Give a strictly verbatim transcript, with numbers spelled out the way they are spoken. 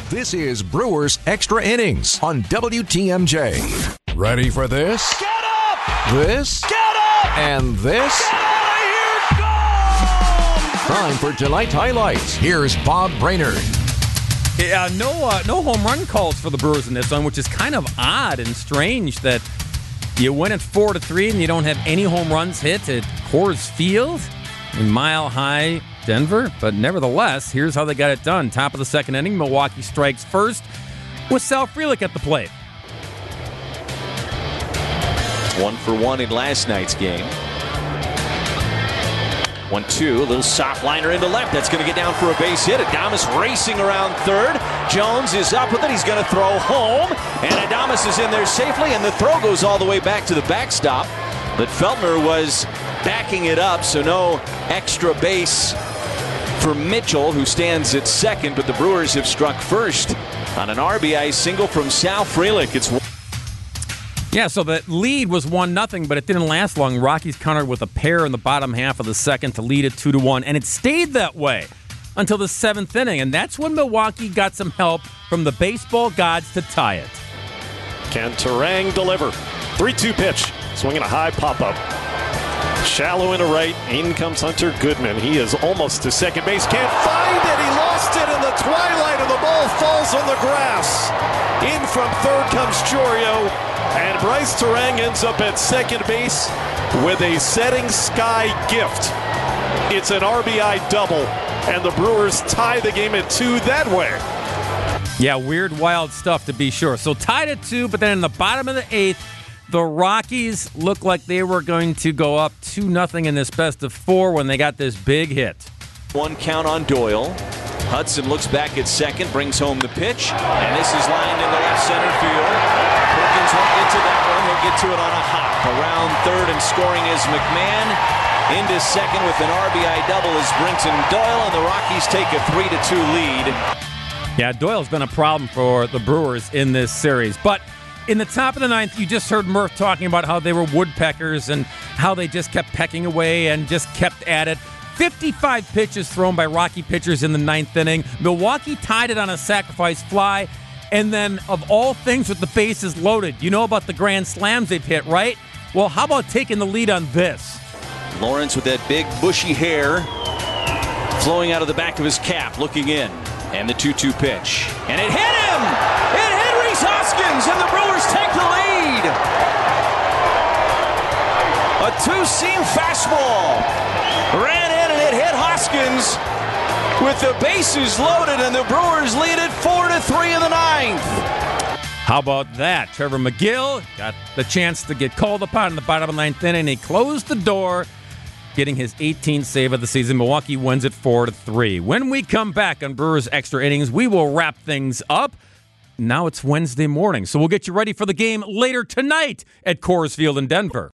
This is Brewers Extra Innings on W T M J. Ready for this? Get up! This? Get up! And this? Get out of here! Go! Time for tonight's highlights. Here's Bob Brainerd. Yeah, no, uh, no home run calls for the Brewers in this one, which is kind of odd and strange that you win at four to three and you don't have any home runs hit at Coors Field in Mile High, Denver. But nevertheless, here's how they got it done. Top of the second inning, Milwaukee strikes first with Sal Frelick at the plate. One for one in last night's game. one two, a little soft liner into left. That's going to get down for a base hit. Adames racing around third. Jones is up with it. He's going to throw home. And Adames is in there safely, and the throw goes all the way back to the backstop. But Feltner was backing it up, so no extra base for Mitchell, who stands at second. But the Brewers have struck first on an R B I single from Sal Frelick. It's Yeah, so the lead was one nothing, but it didn't last long. Rockies countered with a pair in the bottom half of the second to lead it two to one, and it stayed that way until the seventh inning, and that's when Milwaukee got some help from the baseball gods to tie it. Can Turang deliver? three two pitch, swinging a high pop-up. Shallow into right, in comes Hunter Goodman. He is almost to second base, can't find it, he lost it in the twilight, and the ball falls on the grass. In from third comes Chourio. And Bryce Turang ends up at second base with a setting sky gift. It's an R B I double, and the Brewers tie the game at two that way. Yeah, weird, wild stuff to be sure. So tied at two, but then in the bottom of the eighth, the Rockies looked like they were going to go up two nothing in this best of four when they got this big hit. One count on Doyle. Hudson looks back at second, brings home the pitch, and this is lined into left center field. Perkins won't get to that one. He'll get to it on a hop. Around third and scoring is McMahon. Into second with an R B I double is Brenton Doyle, and the Rockies take a three to two lead. Yeah, Doyle's been a problem for the Brewers in this series. But in the top of the ninth, you just heard Murph talking about how they were woodpeckers and how they just kept pecking away and just kept at it. fifty-five pitches thrown by Rocky pitchers in the ninth inning. Milwaukee tied it on a sacrifice fly. And then, of all things with the bases loaded, you know about the grand slams they've hit, right? Well, how about taking the lead on this? Lawrence with that big bushy hair flowing out of the back of his cap, looking in. And the two two pitch. And it hit him! It hit Rhys Hoskins, and the Brewers take the lead! A two-seam fastball ran in, and it hit Hoskins with the bases loaded, and the Brewers lead it four to three in the ninth. How about that? Trevor McGill got the chance to get called upon in the bottom of the ninth inning. He closed the door, getting his eighteenth save of the season. Milwaukee wins it four to three. When we come back on Brewers Extra Innings, we will wrap things up. Now it's Wednesday morning, so we'll get you ready for the game later tonight at Coors Field in Denver.